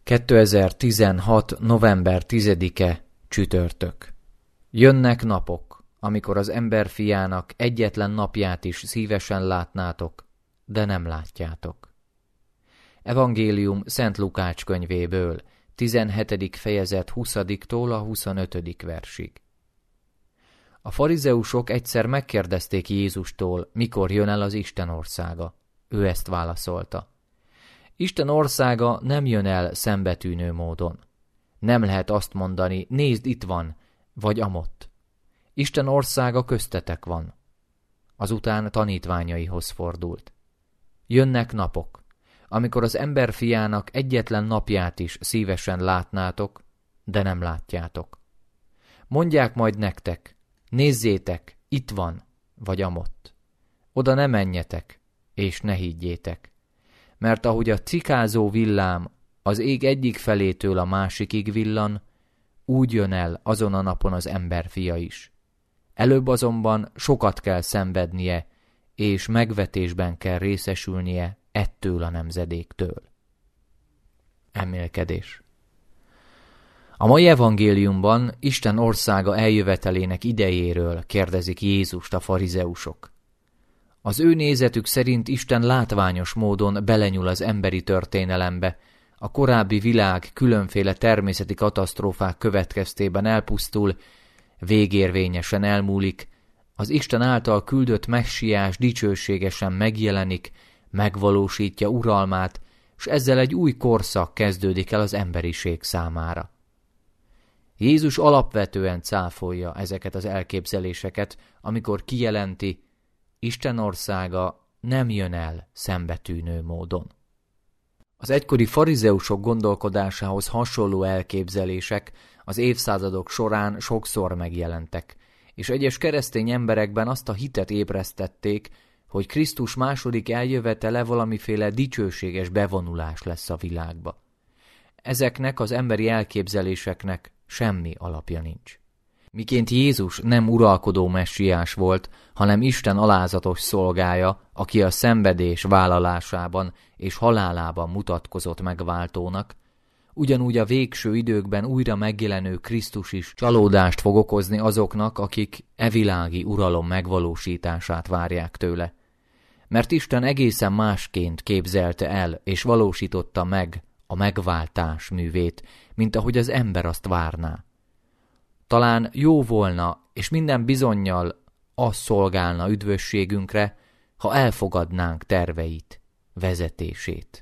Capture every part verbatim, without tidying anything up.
kétezer-tizenhat. november tizedike csütörtök. Jönnek napok, amikor az emberfiának egyetlen napját is szívesen látnátok, de nem látjátok. Evangélium Szent Lukács könyvéből, tizenhetedik fejezet huszadiktól a huszonötödik versig. A farizeusok egyszer megkérdezték Jézustól, mikor jön el az Isten országa. Ő ezt válaszolta: Isten országa nem jön el szembetűnő módon. Nem lehet azt mondani, nézd, itt van, vagy amott. Isten országa köztetek van. Azután tanítványaihoz fordult. Jönnek napok, amikor az emberfiának egyetlen napját is szívesen látnátok, de nem látjátok. Mondják majd nektek, nézzétek, itt van, vagy amott. Oda ne menjetek, és ne higgyétek. Mert ahogy a cikázó villám az ég egyik felétől a másikig villan, úgy jön el azon a napon az emberfia is. Előbb azonban sokat kell szenvednie, és megvetésben kell részesülnie ettől a nemzedéktől. Emélkedés. A mai evangéliumban Isten országa eljövetelének idejéről kérdezik Jézust a farizeusok. Az ő nézetük szerint Isten látványos módon belenyúl az emberi történelembe, a korábbi világ különféle természeti katasztrófák következtében elpusztul, végérvényesen elmúlik, az Isten által küldött messiás dicsőségesen megjelenik, megvalósítja uralmát, s ezzel egy új korszak kezdődik el az emberiség számára. Jézus alapvetően cáfolja ezeket az elképzeléseket, amikor kijelenti, Isten országa nem jön el szembetűnő módon. Az egykori farizeusok gondolkodásához hasonló elképzelések az évszázadok során sokszor megjelentek, és egyes keresztény emberekben azt a hitet ébresztették, hogy Krisztus második eljövetele valamiféle dicsőséges bevonulás lesz a világba. Ezeknek az emberi elképzeléseknek semmi alapja nincs. Miként Jézus nem uralkodó messiás volt, hanem Isten alázatos szolgája, aki a szenvedés vállalásában és halálában mutatkozott megváltónak, ugyanúgy a végső időkben újra megjelenő Krisztus is csalódást fog okozni azoknak, akik e világi uralom megvalósítását várják tőle. Mert Isten egészen másként képzelte el és valósította meg a megváltás művét, mint ahogy az ember azt várná. Talán jó volna, és minden bizonnyal az szolgálna üdvösségünkre, ha elfogadnánk terveit, vezetését.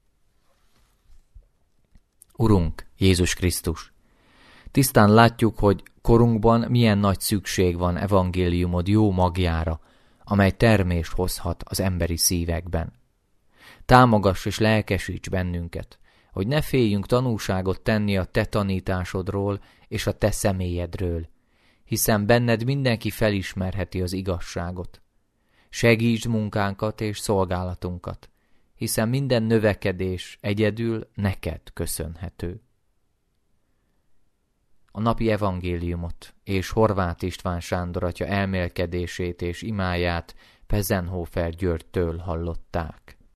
Urunk, Jézus Krisztus, tisztán látjuk, hogy korunkban milyen nagy szükség van evangéliumod jó magjára, amely termést hozhat az emberi szívekben. Támogass és lelkesíts bennünket, hogy ne féljünk tanúságot tenni a te tanításodról és a te személyedről, hiszen benned mindenki felismerheti az igazságot. Segítsd munkánkat és szolgálatunkat, hiszen minden növekedés egyedül neked köszönhető. A napi evangéliumot és Horváth István Sándor atya elmélkedését és imáját Pezenhofer Györgytől hallották.